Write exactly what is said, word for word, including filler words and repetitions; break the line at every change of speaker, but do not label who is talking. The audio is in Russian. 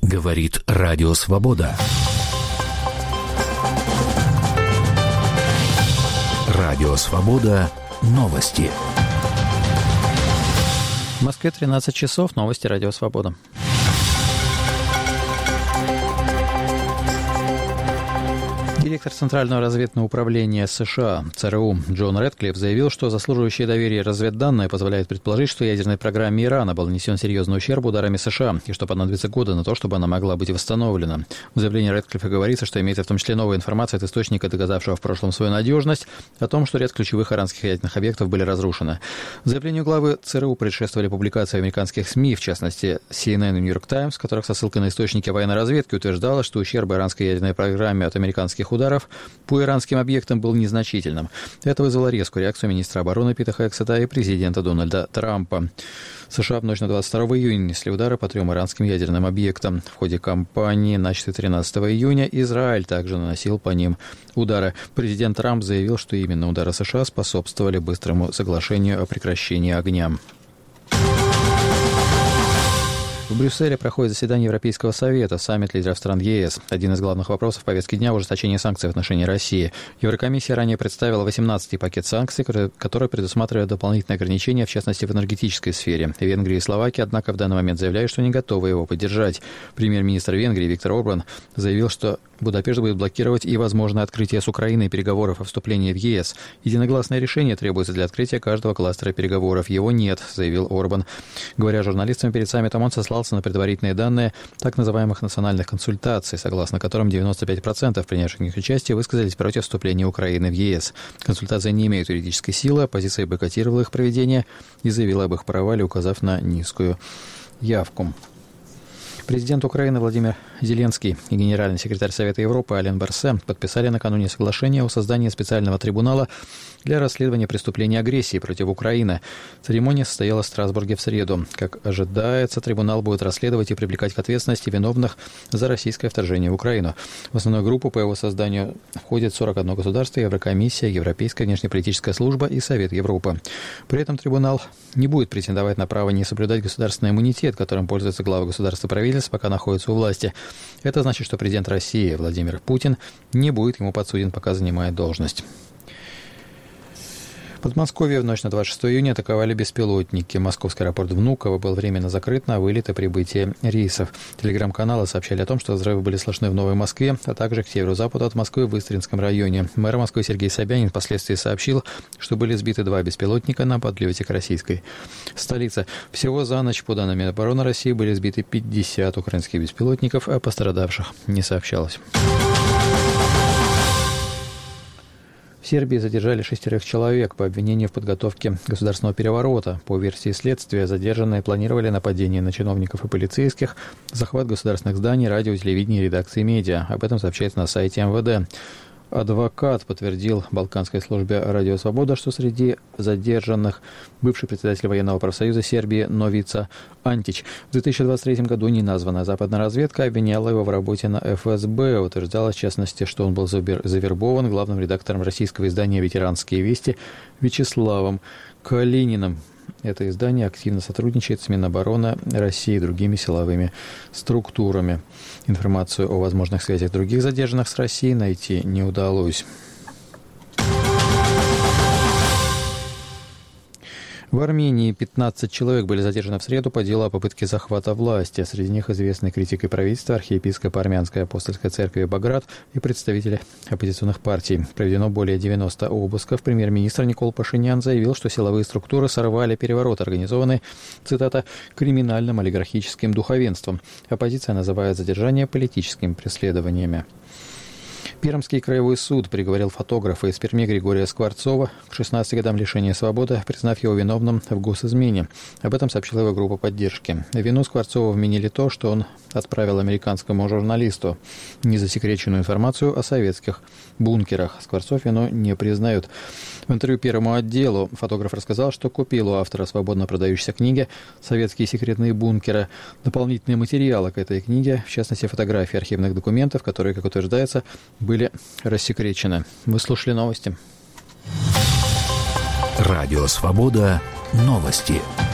Говорит Радио Свобода. Радио Свобода. Новости.
В Москве тринадцать часов. Новости Радио Свобода. Директор Центрального разведного управления США ЦРУ Джон Рэдклифф заявил, что заслуживающие доверия разведданные позволяют предположить, что ядерной программе Ирана был нанесен серьезный ущерб ударами США, и что понадобится годы на то, чтобы она могла быть восстановлена. В заявлении Рэдклиффа говорится, что имеется в том числе новая информация от источника, доказавшего в прошлом свою надежность, о том, что ряд ключевых иранских ядерных объектов были разрушены. Заявлению главы ЦРУ предшествовали публикации американских СМИ, в частности си эн эн и Нью Йорк Таймс, в которых со ссылкой на источники военной разведки утверждалось, что ущерб иранской ядерной программе от американских ударов по иранским объектам был незначительным. Это вызвало резкую реакцию министра обороны Пита Хексета и президента Дональда Трампа. США в ночь на двадцать второго июня нанесли удары по трем иранским ядерным объектам. В ходе кампании, начатой тринадцатого июня, Израиль также наносил по ним удары. Президент Трамп заявил, что именно удары США способствовали быстрому соглашению о прекращении огня. В Брюсселе проходит заседание Европейского совета, саммит лидеров стран ЕС. Один из главных вопросов повестки дня – ужесточение санкций в отношении России. Еврокомиссия ранее представила восемнадцатый пакет санкций, который предусматривает дополнительные ограничения, в частности, в энергетической сфере. Венгрия и Словакия, однако, в данный момент заявляют, что не готовы его поддержать. Премьер-министр Венгрии Виктор Орбан заявил, что Будапешт будет блокировать и возможное открытие с Украиной переговоров о вступлении в ЕС. Единогласное решение требуется для открытия каждого кластера переговоров. Его нет, заявил Орбан. Говоря журналистам перед саммитом, он сослался на предварительные данные так называемых национальных консультаций, согласно которым девяносто пять процентов принявших в них участие высказались против вступления Украины в ЕС. Консультации не имеют юридической силы, оппозиция бойкотировала их проведение и заявила об их провале, указав на низкую явку. Президент Украины Владимир Зеленский и генеральный секретарь Совета Европы Ален Берсе подписали накануне соглашение о создании специального трибунала для расследования преступлений агрессии против Украины. Церемония состоялась в Страсбурге в среду. Как ожидается, трибунал будет расследовать и привлекать к ответственности виновных за российское вторжение в Украину. В основную группу по его созданию входит сорок одно государство, Еврокомиссия, Европейская внешнеполитическая служба и Совет Европы. При этом трибунал не будет претендовать на право не соблюдать государственный иммунитет, которым пользуются главы государств и правительств, пока находится у власти. Это значит, что президент России Владимир Путин не будет ему подсуден, пока занимает должность. В Подмосковье в ночь на двадцать шестого июня атаковали беспилотники. Московский аэропорт Внуково был временно закрыт на вылет и прибытие рейсов. Телеграм-каналы сообщали о том, что взрывы были слышны в Новой Москве, а также к северо-западу от Москвы в Истринском районе. Мэр Москвы Сергей Собянин впоследствии сообщил, что были сбиты два беспилотника на подлете к российской столице. Всего за ночь, по данным Минобороны России, были сбиты пятьдесят украинских беспилотников, а пострадавших не сообщалось. В Сербии задержали шестерых человек по обвинению в подготовке государственного переворота. По версии следствия, задержанные планировали нападение на чиновников и полицейских, захват государственных зданий, радио, телевидения и редакции медиа. Об этом сообщается на сайте эм вэ дэ. Адвокат подтвердил Балканской службе Радио Свобода, что среди задержанных бывший председатель военного профсоюза Сербии Новица Антич. В две тысячи двадцать третьем году неназванная западная разведка обвиняла его в работе на эф эс бэ. Утверждалось, в частности, что он был завербован главным редактором российского издания «Ветеранские вести» Вячеславом Калининым. Это издание активно сотрудничает с Минобороны России и другими силовыми структурами. Информацию о возможных связях других задержанных с Россией найти не удалось. В Армении пятнадцать человек были задержаны в среду по делу о попытке захвата власти. Среди них известный критик и правительства, архиепископ Армянской апостольской церкви Баграт и представители оппозиционных партий. Проведено более девяноста обысков. Премьер-министр Никол Пашинян заявил, что силовые структуры сорвали переворот, организованный, цитата, «криминальным олигархическим духовенством». Оппозиция называет задержание политическими преследованиями. Пермский краевой суд приговорил фотографа из Перми Григория Скворцова к шестнадцати годам лишения свободы, признав его виновным в госизмене. Об этом сообщила его группа поддержки. Вину Скворцова вменили то, что он отправил американскому журналисту незасекреченную информацию о советских бункерах. Скворцов вину не признает. В интервью Первому отделу фотограф рассказал, что купил у автора свободно продающейся книги «Советские секретные бункеры» дополнительные материалы к этой книге, в частности, фотографии архивных документов, которые, как утверждается, были рассекречены. Вы слушали новости.
Радио Свобода. Новости.